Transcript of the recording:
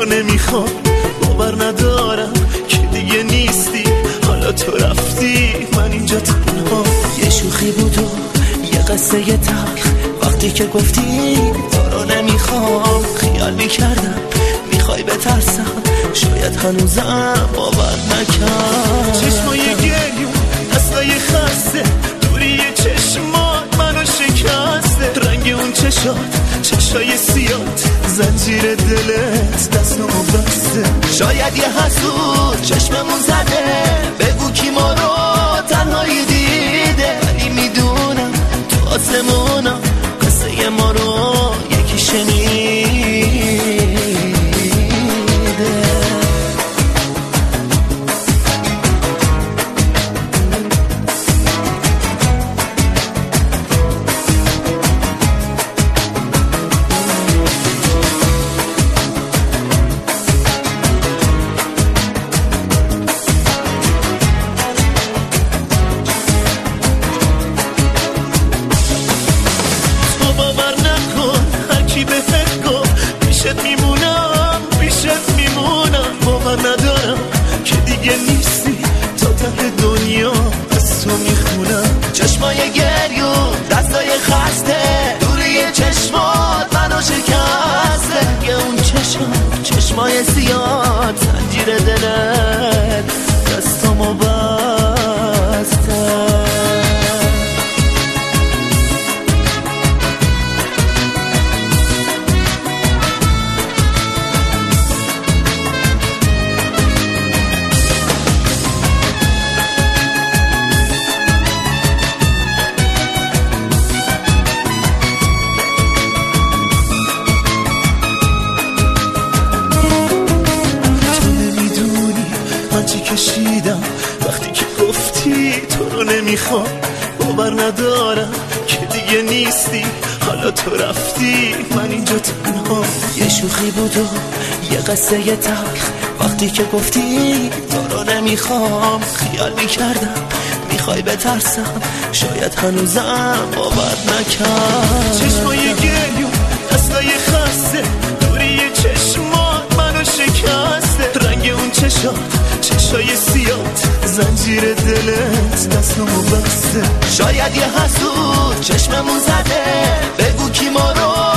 رو نمیخوام، باور ندارم که دیگه نیستی، حالا تو رفتی من اینجا تنها. یه شوخی بود و یه قصه تلخ، وقتی که گفتی تو رو نمیخوام خیال میکردم میخوای بترسم، شاید هنوزم باور نکرد. چشمای گریون دستای خسته، دوری چشمات منو شکسته، رنگ اون چشای سیات، زنجیر دلت دستمو بسته. شاید یه حسود چشممون زده، بگو کی ما رو تنهایی دیده، ولی میدونم تو آسمونا قصه ما رو یکی شنیده. ندارم که دیگه نیستی، تا ته دنیا از تو میخونم. چشمای گریون دستای خسته، دوری چشمات منو شکسته، یه اون چشمای سیاد، زنجیر دلت دستامو بسته. کشیدم وقتی که گفتی تو رو نمیخوام، باور ندارم که دیگه نیستی، حالا تو رفتی من اینجا تنها. یه شوخی بود و یه قصه تلخ، وقتی که گفتی تو رو نمیخوام خیال میکردم میخوای بترسم، شاید هنوزم باور نکرد. چشمای گریون دستای خسته، دوری چشمات منو شکسته، رنگ اون چشای سیات، زنجیر دلت دستمو بسته. شاید یه حسود چشممون زده، بگو کی ما رو